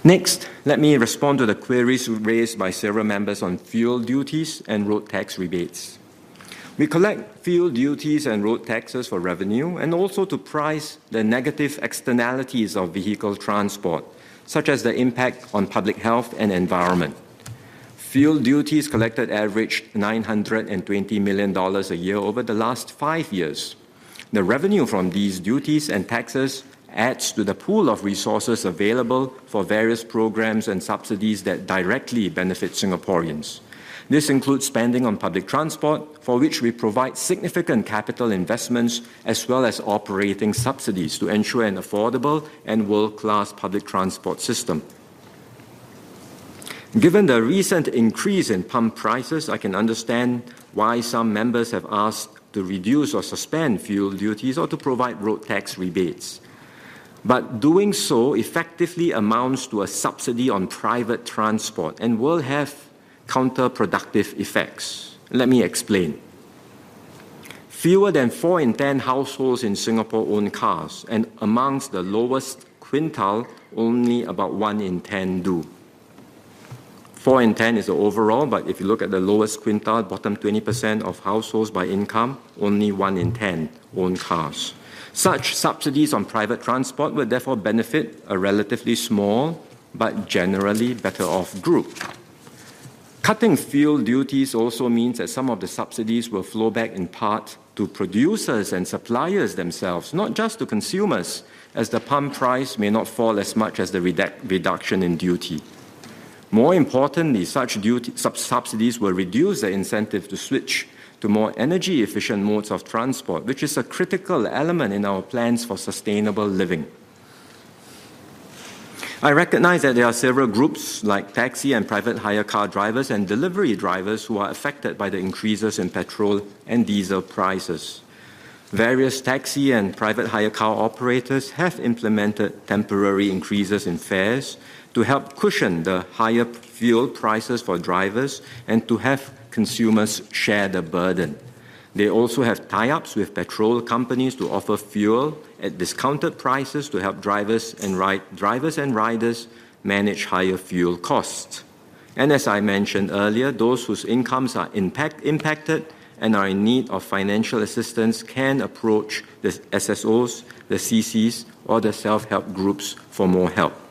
Next, let me respond to the queries raised by several members on fuel duties and road tax rebates. We collect fuel duties and road taxes for revenue and also to price the negative externalities of vehicle transport, such as the impact on public health and environment. Fuel duties collected averaged $920 million a year over the last 5 years. The revenue from these duties and taxes adds to the pool of resources available for various programs and subsidies that directly benefit Singaporeans. This includes spending on public transport, for which we provide significant capital investments as well as operating subsidies to ensure an affordable and world-class public transport system. Given the recent increase in pump prices, I can understand why some members have asked to reduce or suspend fuel duties or to provide road tax rebates. But doing so effectively amounts to a subsidy on private transport and will have counterproductive effects. Let me explain. Fewer than 4 in 10 households in Singapore own cars, and amongst the lowest quintile, only about 1 in 10 do. 4 in 10 is the overall, but if you look at the lowest quintile, bottom 20% of households by income, only 1 in 10 own cars. Such subsidies on private transport would therefore benefit a relatively small but generally better off group. Cutting fuel duties also means that some of the subsidies will flow back in part to producers and suppliers themselves, not just to consumers, as the pump price may not fall as much as the reduction in duty. More importantly, such subsidies will reduce the incentive to switch to more energy-efficient modes of transport, which is a critical element in our plans for sustainable living. I recognize that there are several groups like taxi and private hire car drivers and delivery drivers who are affected by the increases in petrol and diesel prices. Various taxi and private hire car operators have implemented temporary increases in fares to help cushion the higher fuel prices for drivers and to have consumers share the burden. They also have tie-ups with petrol companies to offer fuel at discounted prices to help drivers and riders manage higher fuel costs. And as I mentioned earlier, those whose incomes are impacted and are in need of financial assistance can approach the SSOs, the CCs, or the self-help groups for more help.